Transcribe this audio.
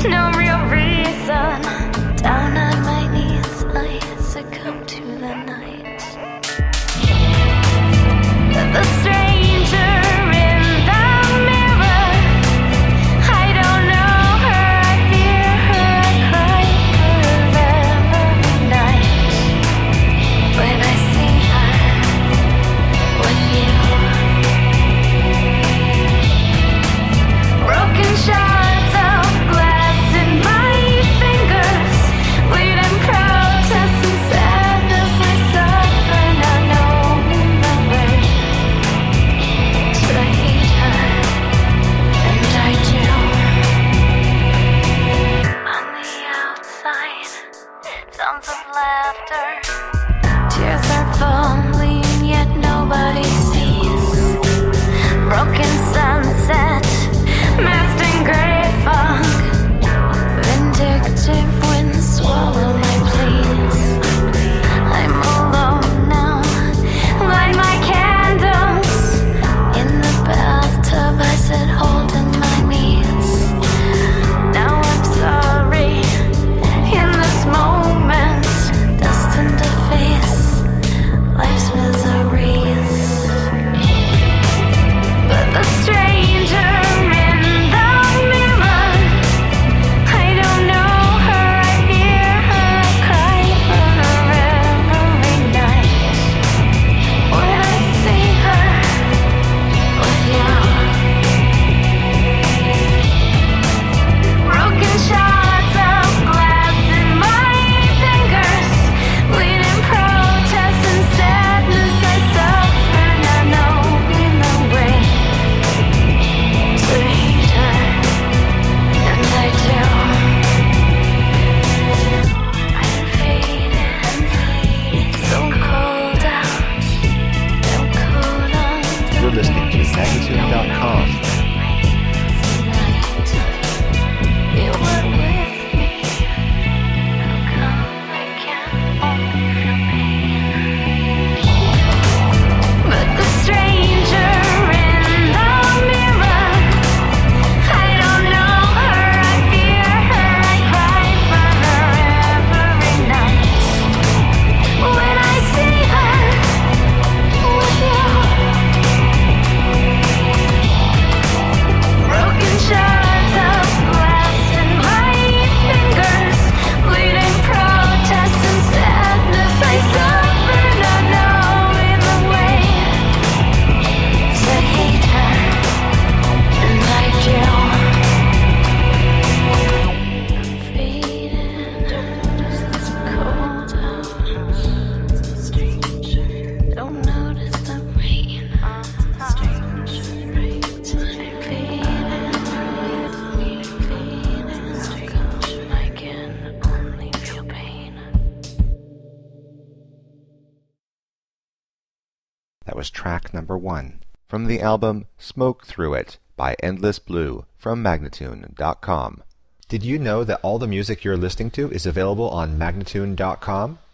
no real reason. Down on my knees, I succumb to the night. The stranger in the mirror, I don't know her, I fear her, I cry for every night. When I see her with you, broken shards of glass in my fingers, bleeding protest and sadness. I suffer, not knowing the way to hate her, and I do. On the outside, sounds of laughter, tears are falling, yet nobody sees. Broken sunset, masked in gray fog, vindictive winds swallow my pleas. I'm alone now, light my candles. In the bathtub I sit holding my knees. Now I'm sorry, in this moment, destined to face life's miseries. But the stranger in the mirror, I don't know her, I fear her, I cry for her every night. When I see her with you, broken shards of glass in my fingers, bleeding protest and sadness. I suffer, not knowing the way to hate her, and I do. I'm fading, so cold out, so cold on the You're listening to Magnitude.com. You were with me. How come I can't only feel pain? But the stranger in the mirror, I don't know her, I fear her, I cry for her every night. When I see her with you, broken shards of glass in my fingers, bleeding protest and sadness. I suffer, not knowing the way to hate her, and I do. I'm fading, it's cold out. Don't notice the rain. I can only feel pain. That was track number 1 from the album Smoke Through It by Endless Blue from Magnatune.com. Did you know that all the music you're listening to is available on Magnatune.com?